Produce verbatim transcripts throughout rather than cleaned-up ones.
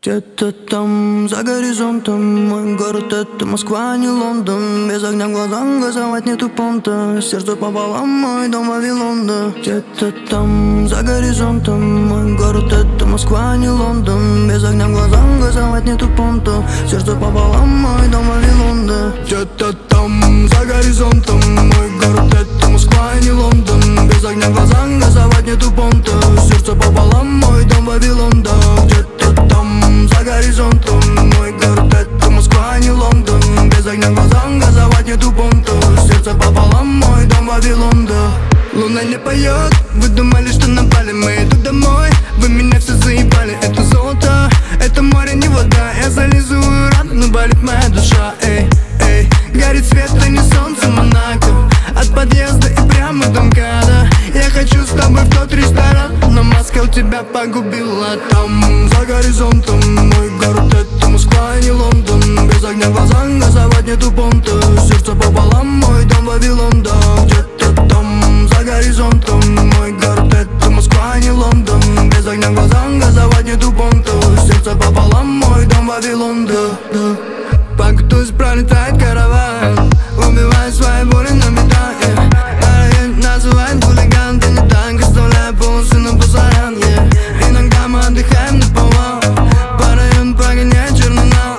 Где-то там, за горизонтом, мой город — это Москва, не Лондон. Без огня в глазах газовать нету понта. Сердце пополам, мой дом Вавилон, да. Где-то там, за горизонтом, мой город — это Москва, не Лондон. Без огня в глазах газовать нету понта. Сердце пополам, мой дом Вавилон, да. Где-то там, за горизонтом, мой город — это Москва, не Лондон. Без огня в глазах газовать нету понта. Сердце пополам, мой дом Вавилон, да. Где-то там, за горизонтом, мой город — это Москва, не Лондон. Без огня в глазах газовать нету понта. Сердце пополам, мой дом Вавилон, да. Луна не поет, вы думали, что напали. Мы иду домой, вы меня все заебали. Это золото, это море, не вода. Я зализываю рану, но болит моя душа. Эй, эй, горит свет, а не солнце Монако. От подъезда и прямо до МКАДа. Я хочу с тобой в тот ресторан, но Москва тебя погубила. Там, за горизонтом, мой город — это Москва, не Лондон. Без огня в глазах газовать нету понта. Сердце пополам, мой дом Вавилон, да. Где-то там, за горизонтом, мой город — это Москва, не Лондон. Без огня в глазах газовать нету понта. Сердце пополам, мой дом Вавилон, да, да. Погнусь, пролетает караван, убивая свои боли на металле. Парень называет хулиган, ты не танк, оставляя полосы на пасаран, yeah. Иногда мы отдыхаем на повал, по району прогоняет черный нал.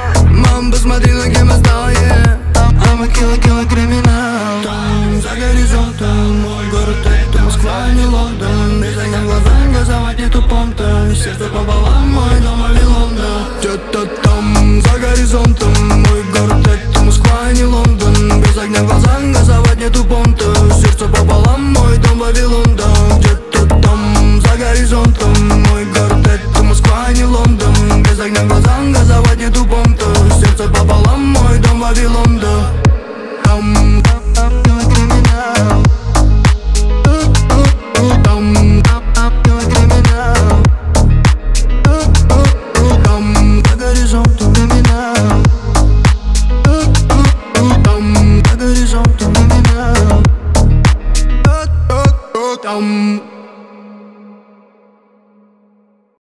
Мам, посмотри, на кем я стал, yeah. I'm a killer, killer, криминал. Там, за горизонтом, мой город — это Москва, не Лондон. Без огня в глазах газовать нету понта. Сердце пополам, мой дом Вавилон, да. Где-то там, за горизонтом, мой город — это Москва, не Лондон. Без огня в глазах газовать нету понта. Сердце пополам, мой дом Вавилон, да. Где-то там, за горизонтом, мой город — это Москва, не Лондон. Без огня в глазах газовать нету понта. Сердце пополам, мой дом Вавилон, да. Там, криминал. Там, криминал. Там, за горизонтом, криминал. Там, за горизонтом, криминал. Там.